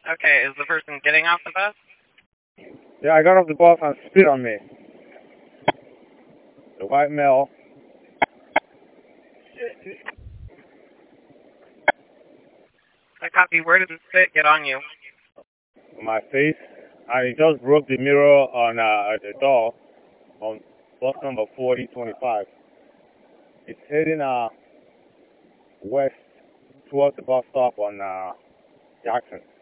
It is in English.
Okay, is the person getting off the bus? Yeah, I got off the bus and spit on me. The white male. I copy. Where did the spit get on you? My face, and it just broke the mirror on the door on bus number 4025. It's heading west towards the bus stop on Jackson.